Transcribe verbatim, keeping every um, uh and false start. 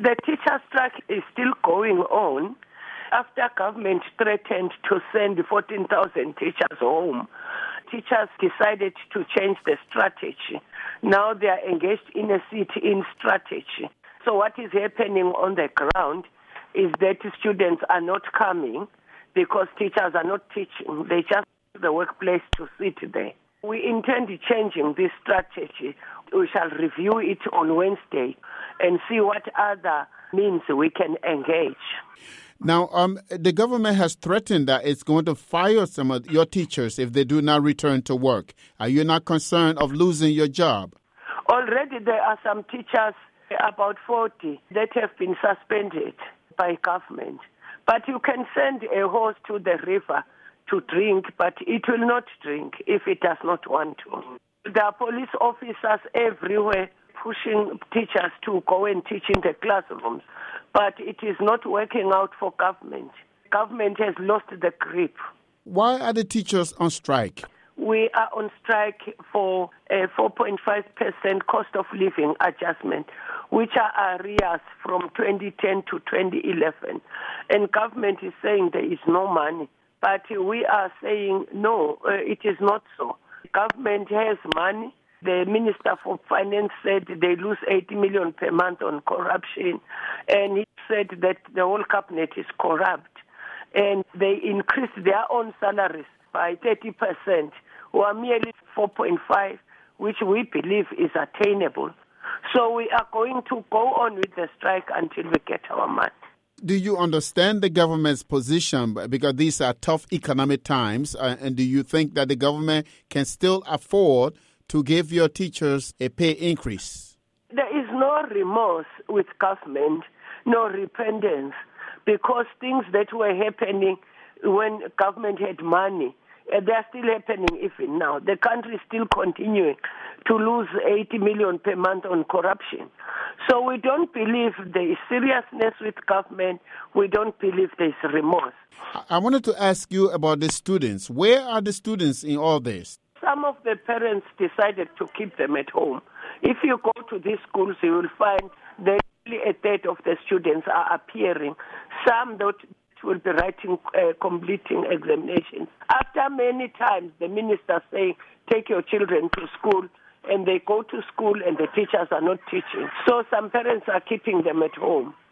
The teacher strike is still going on. After government threatened to send fourteen thousand teachers home, teachers decided to change the strategy. Now they are engaged in a sit-in strategy. So what is happening on the ground is that students are not coming because teachers are not teaching. They just go to the workplace to sit there. We intend changing this strategy. We shall review it on Wednesday and see what other means we can engage. Now, um, the government has threatened that it's going to fire some of your teachers if they do not return to work. Are you not concerned of losing your job? Already there are some teachers, about forty, that have been suspended by government. But you can send a horse to the river to drink, but it will not drink if it does not want to. There are police officers everywhere pushing teachers to go and teach in the classrooms, but it is not working out for government. Government has lost the grip. Why are the teachers on strike? We are on strike for a four point five percent cost of living adjustment, which are arrears from twenty ten to twenty eleven. And government is saying there is no money. But we are saying, no, uh, it is not so. Government has money. The Minister for Finance said they lose eighty million per month on corruption. And he said that the whole cabinet is corrupt. And they increased their own salaries by thirty percent, or merely four point five, which we believe is attainable. So we are going to go on with the strike until we get our money. Do you understand the government's position? Because these are tough economic times. Uh, and do you think that the government can still afford to give your teachers a pay increase? There is no remorse with government, no repentance, because things that were happening when government had money, uh, they are still happening even now. The country is still continuing to lose eighty million per month on corruption. So we don't believe there is seriousness with government. We don't believe there is remorse. I wanted to ask you about the students. Where are the students in all this? Some of the parents decided to keep them at home. If you go to these schools, you will find that only a third of the students are appearing. Some that will be writing, uh, completing examinations. After many times, the minister saying, take your children to school, and they go to school and the teachers are not teaching. So some parents are keeping them at home.